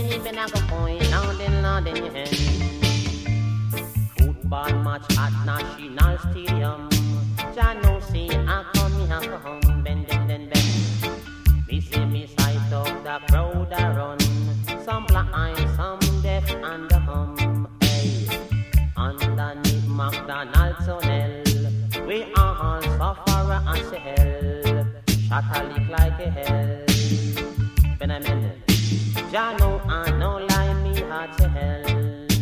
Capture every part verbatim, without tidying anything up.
believe in a go point, London, London, your hand. Football match at National Stadium. Jah know see I come, me a come, bend, bend, bend, bend. Me see me sight of the crowd a run. Some blind, some deaf and the hum. Hey, underneath McDonald's tunnel, we are all suffer as hell. Shot a lick like a hell. Phenomenon. Jah know I know lie me heart to hell.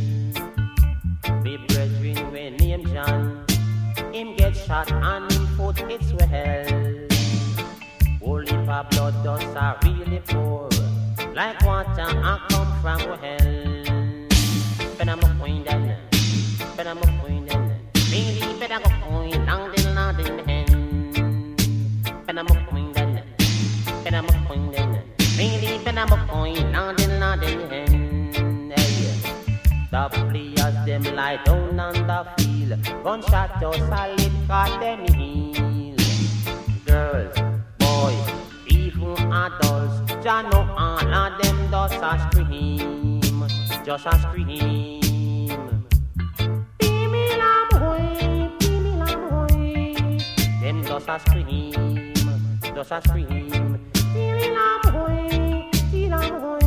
Me brethren we name John. Him get shot and him foot it's we hell. Whole heap of blood does a really pour. Like water I come from we hell. But I'm a queen then. But I'm a queen then. Really better go queen long din long din hen. But I'm a queen then. But I'm a queen then. Really better go queen long din long din hen. The players them lie down on the field. Gunshot just solid cause them heal. Girls, boys, even adults, Jah know all of them just a scream, just a scream. Gimme lamb hoy, gimme lamb hoy. Them just a scream, just a scream. Gimme lamb hoy, gimme lamb hoy.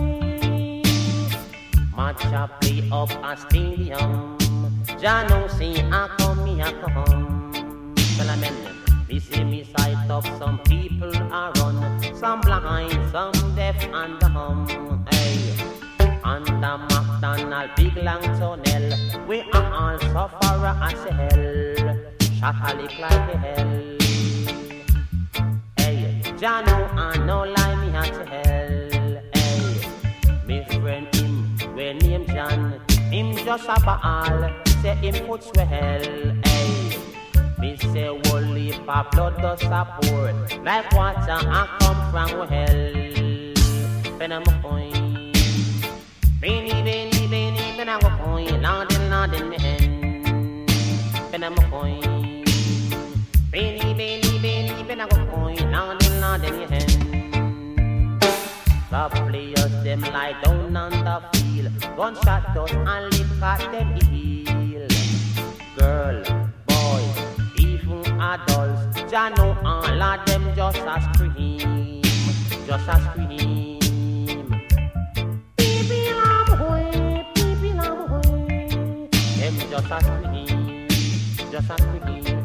Match a play up a stadium. Jah know see I come, me I come. Well I mean, me see me sight up some people a run. Some blind, some deaf and dumb. Hey, under McDonald big long tunnel, we are all suffer as hell. Shot a lick like a hell. Hey, Jah know I know lie me at hell. Hey, me friend him we name John. Him just a ball. Say him foot we hell, hey. Me say whole heap of blood does a pour. Like water I come from we hell. Ben I'm a point. Benny, Benny, Benny, ben I'm a point. London, London, me hen. Ben I'm a point. Benny, Benny, Benny, ben I'm a point. London, London, me hen. The players them lie down on the field. Gunshot does and lick at them heel. Girl, boy, even adults, Jah know all of them just a scream, just a scream. Baby lamb hoy, baby lamb hoy. Them just a scream, just a scream.